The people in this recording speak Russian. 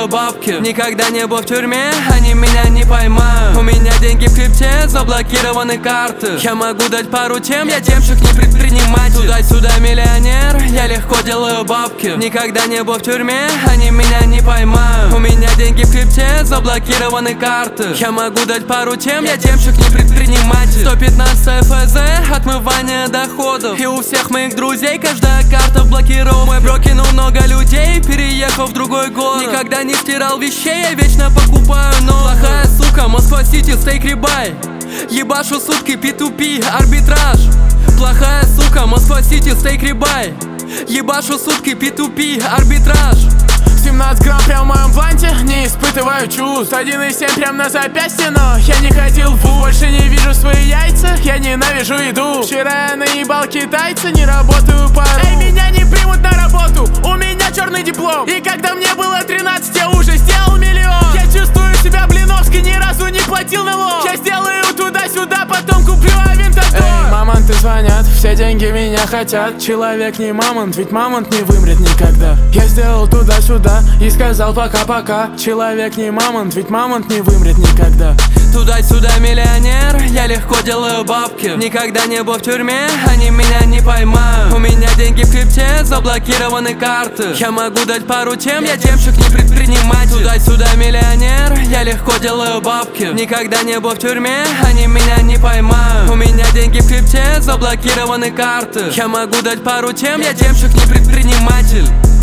делаю бабки. Никогда не был в тюрьме, они меня не поймают. У меня деньги в крипте, заблокированы карты. Я могу дать пару тем, я демщик, не предприниматель. Туда-сюда миллионер, я легко делаю бабки. Никогда не был в тюрьме, они меня не поймают. У меня деньги в крипте, заблокированы карты. Я могу дать пару тем, я демщик, не предприниматель. 115 ФЗ, отмывание доходов. И у всех моих друзей каждая карта блокирована. Мой бро кинул много людей, переехал в другой город. Никогда не стирал вещей, я вечно покупаю новые. Плохая сука, Москва-Сити, стейк рибай. Ебашу сутки, P2P, арбитраж. Плохая сука, Москва-Сити, стейк рибай. Ебашу сутки, P2P, арбитраж. 17 грамм прям в моем бланте, не испытываю чувств. 1,7 прям на запястье, но я не ходил в вуз. Больше не вижу свои яйца, я ненавижу еду. Вчера я наебал китайца, не работаю по ру. Эй, меня не примут на работу, у меня черный диплом. И когда мне было 13, я уже сделал миллион. Я чувствую себя Блиновской, ни разу не платил налог. Я сделаю туда-сюда, потом куплю авентодор. Эй, мамонты звонят, все деньги меня хотят. Человек не мамонт, ведь мамонт не вымрет никогда. Я сделал туда-сюда и сказал пока-пока. Человек не мамонт, ведь мамонт не вымрет никогда. Туда-сюда миллионер, я легко делаю бабки. Никогда не был в тюрьме, они меня не поймают. У меня деньги в крипте, заблокированы карты. Я могу дать пару тем, я демщик, не предприниматель. Туда-сюда миллионер, я легко делаю бабки. Никогда не был в тюрьме, они меня не поймают. У меня деньги в крипте, заблокированы карты. Я могу дать пару тем, я демщик, не предприниматель.